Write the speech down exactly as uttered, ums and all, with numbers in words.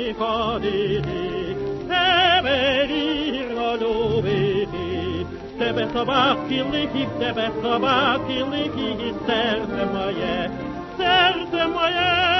ходити, тебе вірно любити. Тебе собаки лихі, тебе собаки лихі, і серце моє, серце моє.